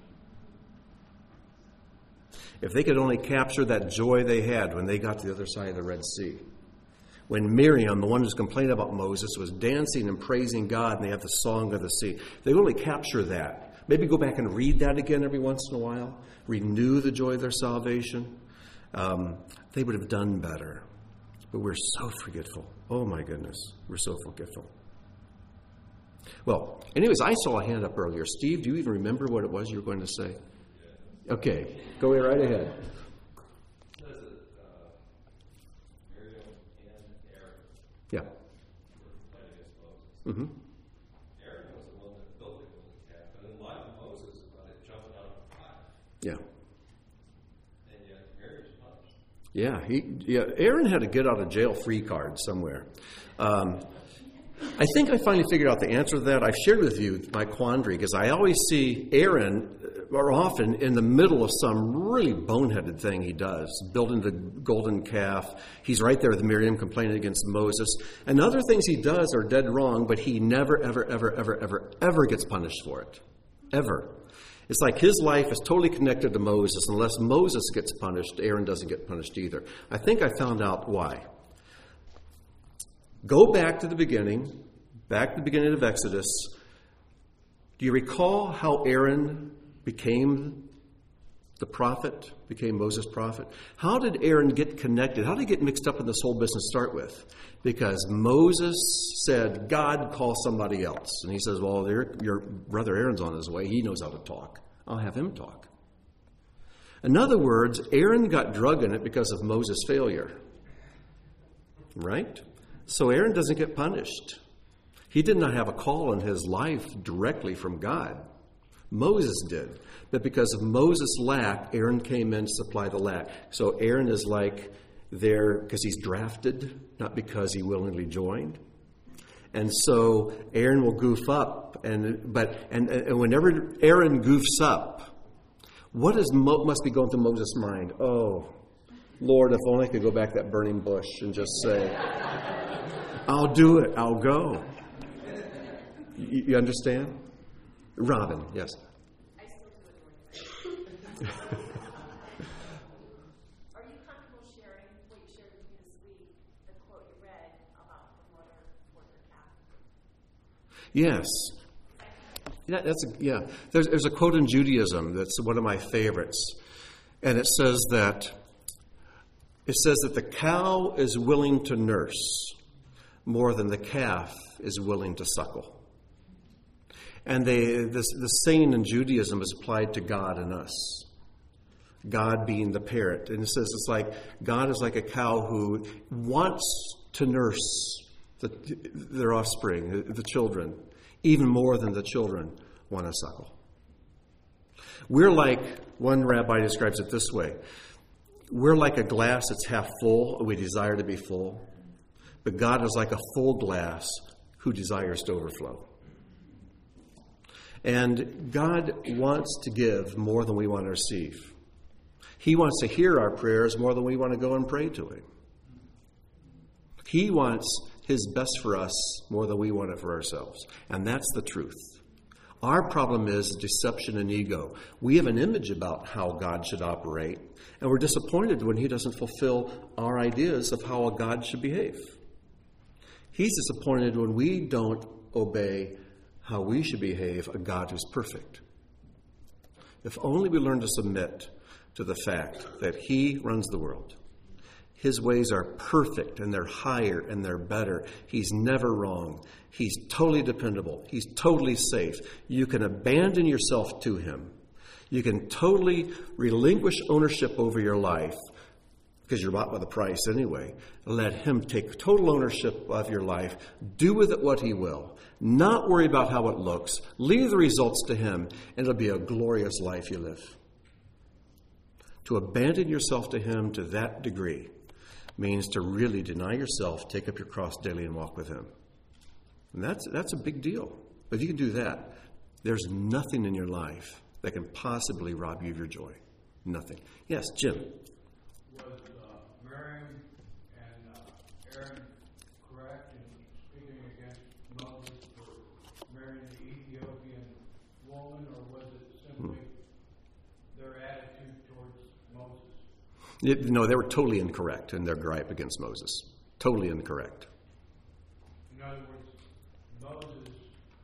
If they could only capture that joy they had when they got to the other side of the Red Sea. When Miriam, the one who's complaining about Moses, was dancing and praising God, and they have the song of the sea. If they only capture that. Maybe go back and read that again every once in a while. Renew the joy of their salvation. Um, they would have done better. But we're so forgetful. Oh, my goodness. We're so forgetful. Well, anyways, I saw a hand up earlier. Steve, do you even remember what it was you were going to say? Okay. Go right ahead. Yeah. Mm-hmm. Yeah. Yeah, he, yeah. Aaron had a get out of jail free card somewhere. Um, I think I finally figured out the answer to that. I've shared with you my quandary because I always see Aaron, or often, in the middle of some really boneheaded thing he does, building the golden calf. He's right there with Miriam complaining against Moses. And other things he does are dead wrong, but he never, ever, ever, ever, ever, ever gets punished for it. Ever. It's like his life is totally connected to Moses. Unless Moses gets punished, Aaron doesn't get punished either. I think I found out why. Go back to the beginning, back to the beginning of Exodus. Do you recall how Aaron became the prophet, became Moses' prophet? How did Aaron get connected? How did he get mixed up in this whole business to start with? Because Moses said, God, call somebody else. And he says, well, your brother Aaron's on his way. He knows how to talk. I'll have him talk. In other words, Aaron got drug in it because of Moses' failure. Right? So Aaron doesn't get punished. He did not have a call in his life directly from God. Moses did. But because of Moses' lack, Aaron came in to supply the lack. So Aaron is like there because he's drafted, not because he willingly joined. And so Aaron will goof up, and but and, and whenever Aaron goofs up, what is must be going through Moses' mind? Oh, Lord, if only I could go back to that burning bush and just say, I'll do it, I'll go. You, you understand? Robin, yes. I still do it. Are you comfortable sharing what you shared with me this week, the quote you read about the mother for the calf? Yes. Yeah, that's a, yeah. There's, there's a quote in Judaism that's one of my favorites, and it says that it says that the cow is willing to nurse more than the calf is willing to suckle. And they, this, the saying in Judaism is applied to God and us. God being the parent. And it says it's like God is like a cow who wants to nurse the, their offspring, the children, even more than the children want to suckle. We're like, one rabbi describes it this way, we're like a glass that's half full, and we desire to be full. But God is like a full glass who desires to overflow. And God wants to give more than we want to receive. He wants to hear our prayers more than we want to go and pray to Him. He wants His best for us more than we want it for ourselves. And that's the truth. Our problem is deception and ego. We have an image about how God should operate, and we're disappointed when He doesn't fulfill our ideas of how a God should behave. He's disappointed when we don't obey how we should behave a God who's perfect. If only we learn to submit to the fact that He runs the world. His ways are perfect, and they're higher, and they're better. He's never wrong. He's totally dependable. He's totally safe. You can abandon yourself to Him. You can totally relinquish ownership over your life, because you're bought with a price anyway. Let Him take total ownership of your life. Do with it what He will. Not worry about how it looks. Leave the results to Him, and it'll be a glorious life you live. To abandon yourself to Him to that degree means to really deny yourself, take up your cross daily, and walk with Him. And that's that's a big deal. But if you can do that, there's nothing in your life that can possibly rob you of your joy. Nothing. Yes, Jim. Was uh, Miriam and uh, Aaron correct in speaking against Moses for marrying the Ethiopian woman, or was it simply hmm. their attitude towards Moses? It, no, they were totally incorrect in their gripe against Moses. Totally incorrect. In other words, Moses,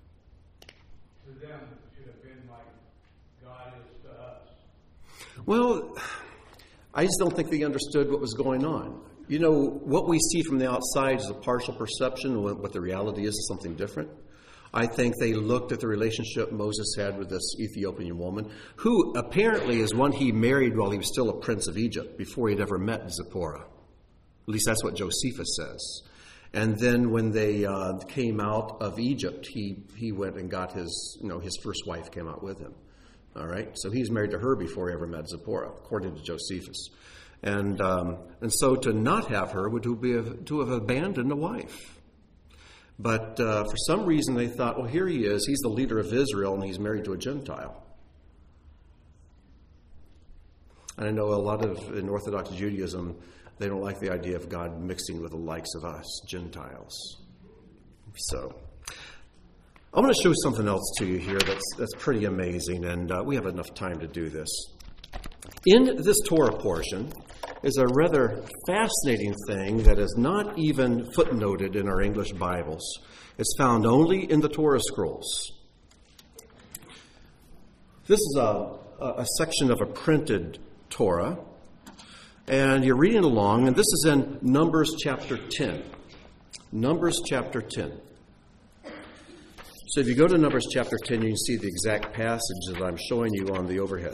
to them, should have been like God is to us. Well, I just don't think they understood what was going on. You know, what we see from the outside is a partial perception. What the reality is is something different. I think they looked at the relationship Moses had with this Ethiopian woman, who apparently is one he married while he was still a prince of Egypt, before he'd ever met Zipporah. At least that's what Josephus says. And then when they uh, came out of Egypt, he, he went and got his, you know, his first wife came out with him. All right, so he's married to her before he ever met Zipporah, according to Josephus. And um, and so to not have her would be a, to have abandoned a wife. But uh, for some reason they thought, well, here he is. He's the leader of Israel, and he's married to a Gentile. And I know a lot of, in Orthodox Judaism, they don't like the idea of God mixing with the likes of us, Gentiles. So I'm going to show something else to you here that's that's pretty amazing, and uh, we have enough time to do this. In this Torah portion is a rather fascinating thing that is not even footnoted in our English Bibles. It's found only in the Torah scrolls. This is a, a section of a printed Torah, and you're reading along, and this is in Numbers chapter ten. Numbers chapter ten. So if you go to Numbers chapter ten, you can see the exact passage that I'm showing you on the overhead.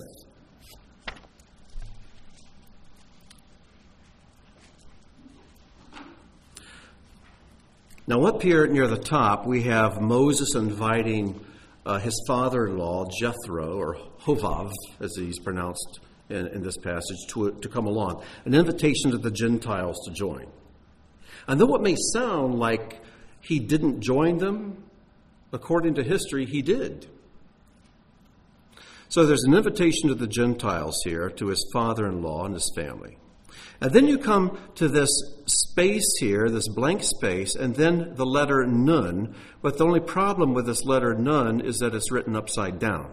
Now, up here near the top, we have Moses inviting uh, his father-in-law, Jethro, or Hovav, as he's pronounced in, in this passage, to, to come along. An invitation to the Gentiles to join. And though it may sound like he didn't join them, according to history, he did. So there's an invitation to the Gentiles here, to his father-in-law and his family. And then you come to this space here, this blank space, and then the letter Nun. But the only problem with this letter Nun is that it's written upside down.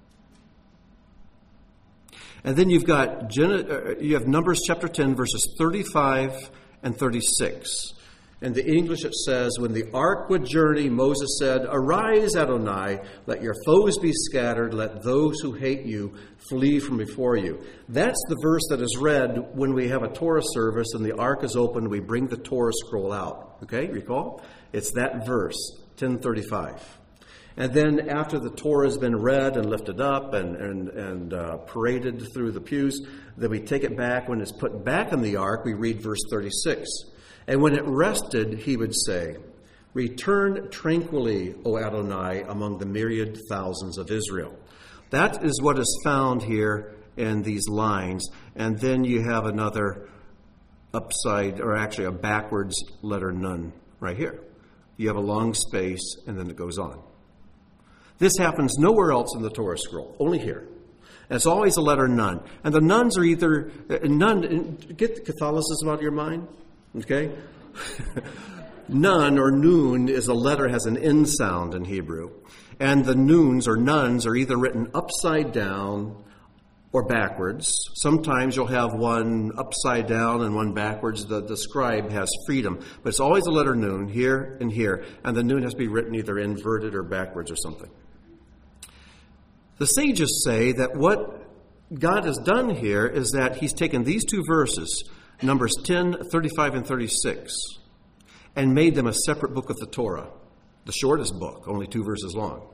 And then you've got you have Numbers chapter ten, verses thirty-five and thirty-six. In the English it says, when the ark would journey, Moses said, "Arise, Adonai, let your foes be scattered, let those who hate you flee from before you." That's the verse that is read when we have a Torah service and the ark is opened, we bring the Torah scroll out. Okay, recall? It's that verse, ten thirty-five. And then after the Torah has been read and lifted up and, and, and uh, paraded through the pews, then we take it back. When it's put back in the ark, we read verse thirty-six. And when it rested, he would say, "Return tranquilly, O Adonai, among the myriad thousands of Israel." That is what is found here in these lines. And then you have another upside, or actually a backwards letter Nun right here. You have a long space, and then it goes on. This happens nowhere else in the Torah scroll, only here. And it's always a letter Nun. And the nuns are either, uh, Nun, get Catholicism out of your mind. Okay? Nun or noon is a letter, has an N sound in Hebrew. And the noons or nuns are either written upside down or backwards. Sometimes you'll have one upside down and one backwards. The, the scribe has freedom. But it's always a letter noon, here and here. And the noon has to be written either inverted or backwards or something. The sages say that what God has done here is that he's taken these two verses, Numbers ten, thirty-five, and thirty-six, and made them a separate book of the Torah, the shortest book, only two verses long.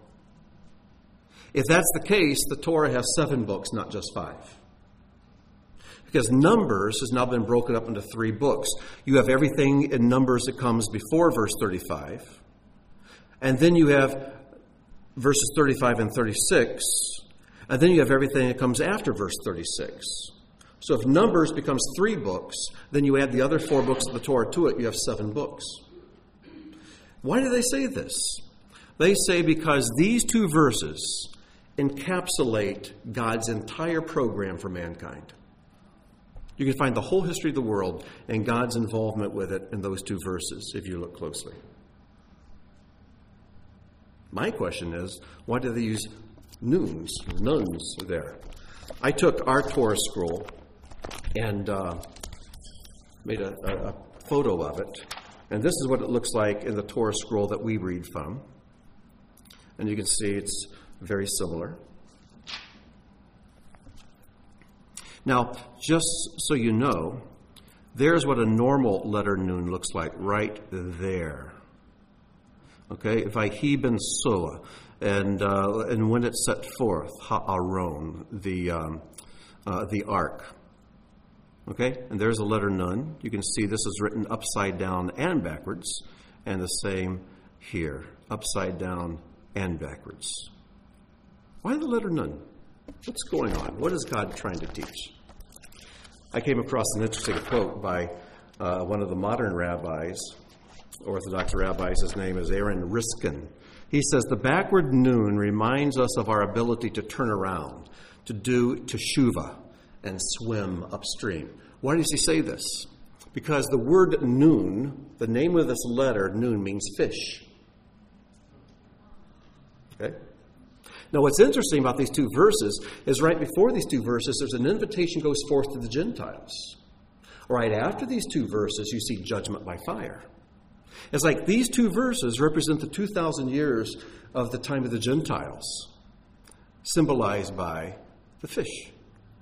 If that's the case, the Torah has seven books, not just five. Because Numbers has now been broken up into three books. You have everything in Numbers that comes before verse thirty-five, and then you have verses thirty-five and thirty-six, and then you have everything that comes after verse thirty-six. So if Numbers becomes three books, then you add the other four books of the Torah to it, you have seven books. Why do they say this? They say because these two verses encapsulate God's entire program for mankind. You can find the whole history of the world and God's involvement with it in those two verses, if you look closely. My question is, why do they use noons, nuns there? I took our Torah scroll and uh, made a, a, a photo of it. And this is what it looks like in the Torah scroll that we read from. And you can see it's very similar. Now, just so you know, there's what a normal letter Nun looks like right there. Okay, Vayhi ben Soa, and uh, and when it's set forth, Ha'aron, the um, uh, the ark. Okay, and there's a letter Nun. You can see this is written upside down and backwards, and the same here, upside down and backwards. Why the letter Nun? What's going on? What is God trying to teach? I came across an interesting quote by uh, one of the modern rabbis, Orthodox rabbis. His name is Aaron Riskin. He says, the backward Nun reminds us of our ability to turn around, to do teshuvah, and swim upstream. Why does he say this? Because the word Nun, the name of this letter, Nun, means fish. Okay? Now, what's interesting about these two verses is right before these two verses, there's an invitation goes forth to the Gentiles. Right after these two verses, you see judgment by fire. It's like these two verses represent the two thousand years of the time of the Gentiles, symbolized by the fish.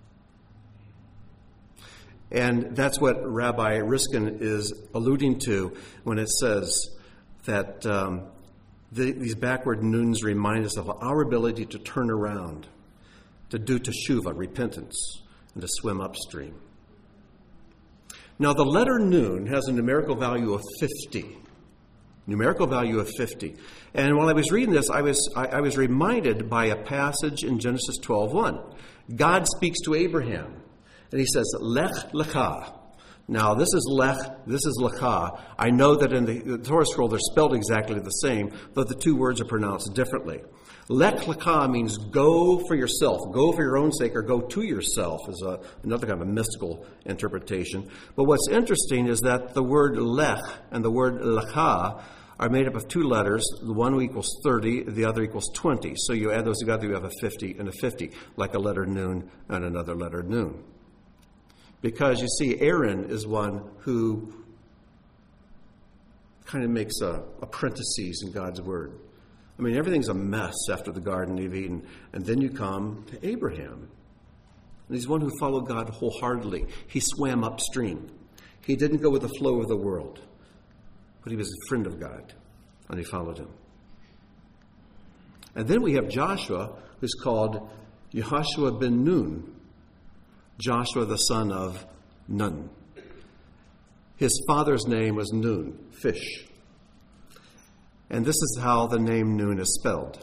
And that's what Rabbi Riskin is alluding to when it says that um, the, these backward Nuns remind us of our ability to turn around, to do teshuvah, repentance, and to swim upstream. Now, the letter Nun has a numerical value of fifty. Numerical value of fifty. And while I was reading this, I was I, I was reminded by a passage in Genesis twelve one. God speaks to Abraham, and he says, Lech Lecha. Now, this is Lech, this is Lecha. I know that in the, the Torah scroll they're spelled exactly the same, but the two words are pronounced differently. Lech Lecha means go for yourself, go for your own sake, or go to yourself is a, another kind of a mystical interpretation. But what's interesting is that the word Lech and the word Lecha are made up of two letters. The one equals thirty, the other equals twenty. So you add those together, you have a fifty and a fifty, like a letter Nun and another letter Nun. Because you see, Aaron is one who kind of makes a, a parentheses in God's word. I mean, everything's a mess after the Garden of Eden. And then you come to Abraham. And he's one who followed God wholeheartedly. He swam upstream. He didn't go with the flow of the world. But he was a friend of God. And he followed him. And then we have Joshua, who's called Yehoshua ben Nun. Joshua, the son of Nun. His father's name was Nun, fish. And this is how the name Nun is spelled.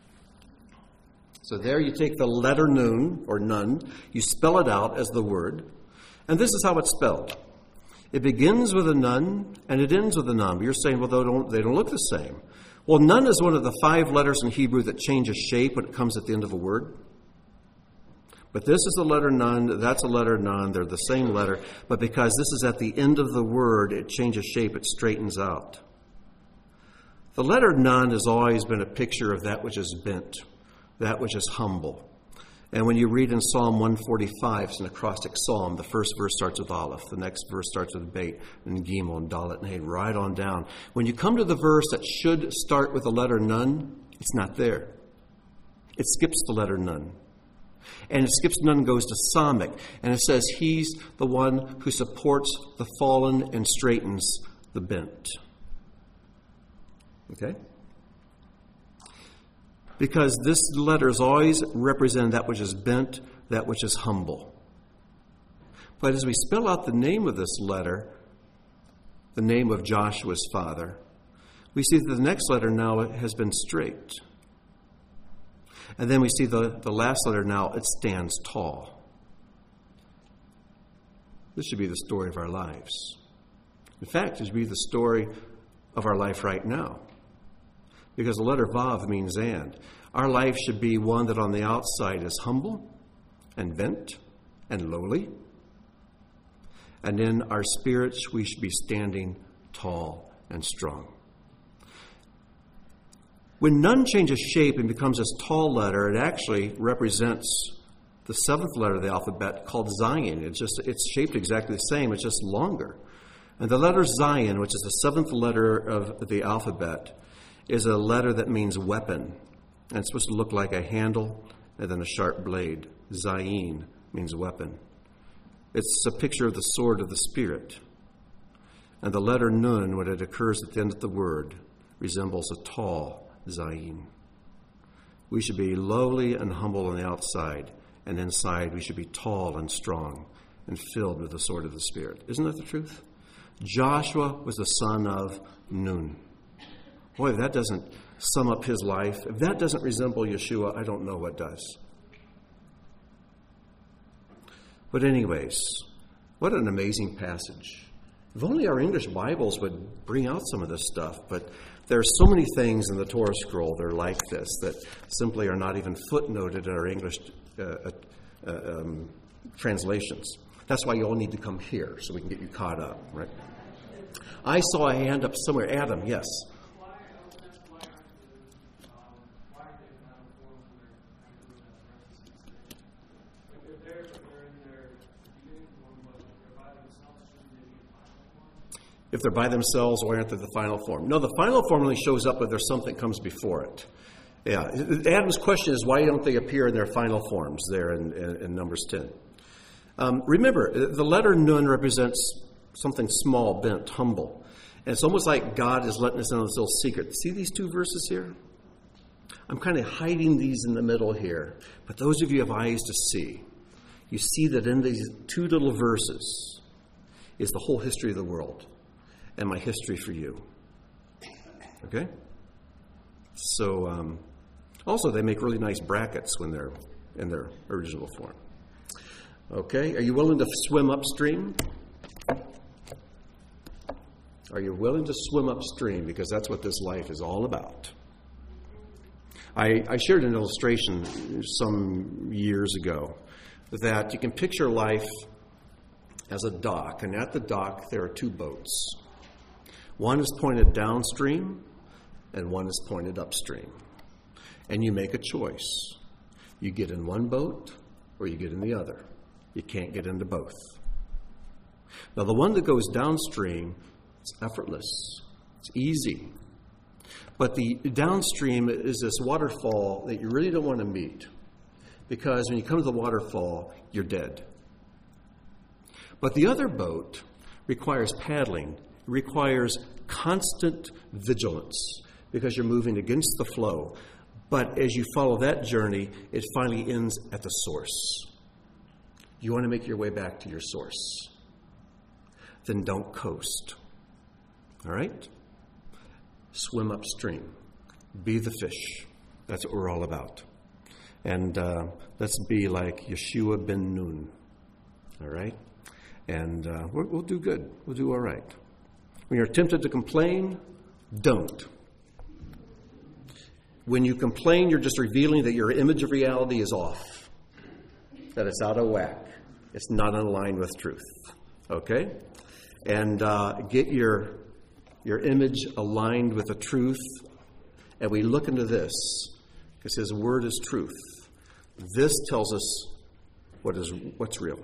So there you take the letter Nun, or Nun, you spell it out as the word, and this is how it's spelled. It begins with a Nun, and it ends with a Nun. But you're saying, well, they don't, they don't look the same. Well, Nun is one of the five letters in Hebrew that changes shape when it comes at the end of a word. But this is a letter Nun, that's a letter Nun, they're the same letter, but because this is at the end of the word, it changes shape, it straightens out. The letter Nun has always been a picture of that which is bent, that which is humble. And when you read in Psalm one forty-five, it's an acrostic psalm, the first verse starts with Aleph, the next verse starts with Beit, and Gimel, and Dalet, and Hey, right on down. When you come to the verse that should start with the letter Nun, it's not there. It skips the letter Nun. And it skips Nun and goes to Samik, and it says he's the one who supports the fallen and straightens the bent. Okay? Because this letter is always representing that which is bent, that which is humble. But as we spell out the name of this letter, the name of Joshua's father, we see that the next letter now has been straight. And then we see the, the last letter now, it stands tall. This should be the story of our lives. In fact, it should be the story of our life right now. Because the letter Vav means and. Our life should be one that on the outside is humble and bent and lowly. And in our spirits, we should be standing tall and strong. When Nun changes shape and becomes this tall letter, it actually represents the seventh letter of the alphabet called Zion. It's just it's shaped exactly the same, it's just longer. And the letter Zion, which is the seventh letter of the alphabet, is a letter that means weapon. And it's supposed to look like a handle and then a sharp blade. Zayin means weapon. It's a picture of the sword of the Spirit. And the letter Nun, when it occurs at the end of the word, resembles a tall Zayin. We should be lowly and humble on the outside, and inside we should be tall and strong and filled with the sword of the Spirit. Isn't that the truth? Joshua was the son of Nun. Boy, if that doesn't sum up his life, if that doesn't resemble Yeshua, I don't know what does. But anyways, what an amazing passage. If only our English Bibles would bring out some of this stuff, but there are so many things in the Torah scroll that are like this that simply are not even footnoted in our English uh, uh, um, translations. That's why you all need to come here so we can get you caught up, right? I saw a hand up somewhere. Adam, yes. If they're by themselves, why aren't they the final form? No, the final form only shows up if there's something that comes before it. Yeah, Adam's question is why don't they appear in their final forms there in, in, in Numbers ten? Um, remember, the letter Nun represents something small, bent, humble. And it's almost like God is letting us in on this little secret. See these two verses here? I'm kind of hiding these in the middle here. But those of you who have eyes to see, you see that in these two little verses is the whole history of the world and my history for you. Okay? So, um, also they make really nice brackets when they're in their original form. Okay, are you willing to swim upstream? Are you willing to swim upstream? Because that's what this life is all about. I, I shared an illustration some years ago that you can picture life as a dock, and at the dock there are two boats. One is pointed downstream, and one is pointed upstream. And you make a choice. You get in one boat, or you get in the other. You can't get into both. Now, the one that goes downstream, it's effortless. It's easy. But the downstream is this waterfall that you really don't want to meet, because when you come to the waterfall, you're dead. But the other boat requires paddling. It requires constant vigilance because you're moving against the flow. But as you follow that journey, it finally ends at the source. You want to make your way back to your source. Then don't coast. All right? Swim upstream. Be the fish. That's what we're all about. And uh, let's be like Yeshua ben Nun. All right? And uh, we'll, we'll do good. We'll do all right. When you're tempted to complain, don't. When you complain, you're just revealing that your image of reality is off, that it's out of whack. It's not in line with truth. Okay? And uh, get your, your image aligned with the truth. And we look into this, because His Word is truth. This tells us what is what's real.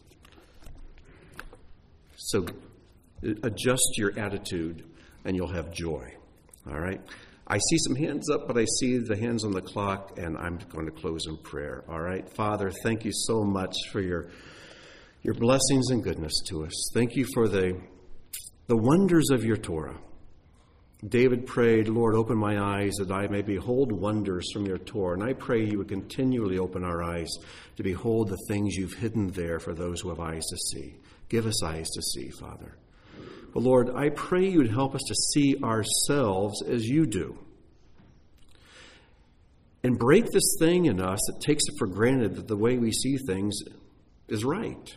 So adjust your attitude, and you'll have joy. All right? I see some hands up, but I see the hands on the clock, and I'm going to close in prayer. All right? Father, thank you so much for your your blessings and goodness to us. Thank you for the the wonders of your Torah. David prayed, Lord, open my eyes that I may behold wonders from your Torah. And I pray you would continually open our eyes to behold the things you've hidden there for those who have eyes to see. Give us eyes to see, Father. But Lord, I pray you would help us to see ourselves as you do. And break this thing in us that takes it for granted that the way we see things is right.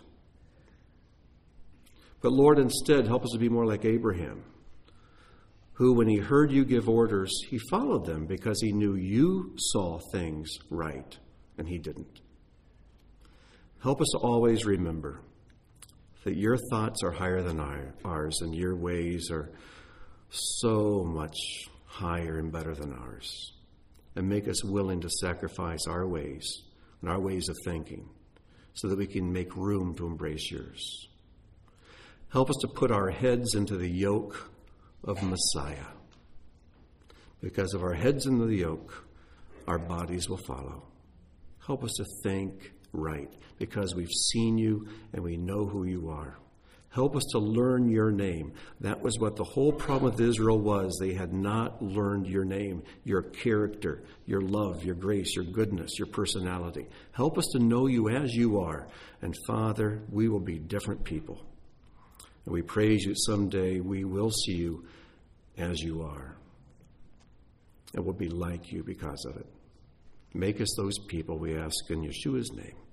But Lord, instead, help us to be more like Abraham, who, when he heard you give orders, he followed them because he knew you saw things right, and he didn't. Help us to always remember that your thoughts are higher than ours, and your ways are so much higher and better than ours. And make us willing to sacrifice our ways and our ways of thinking so that we can make room to embrace yours. Help us to put our heads into the yoke of Messiah. Because of our heads into the yoke, our bodies will follow. Help us to think right, because we've seen you and we know who you are. Help us to learn your name. That was what the whole problem with Israel was. They had not learned your name, your character, your love, your grace, your goodness, your personality. Help us to know you as you are. And Father, we will be different people. And we praise you someday we will see you as you are. And we'll be like you because of it. Make us those people, we ask in Yeshua's name.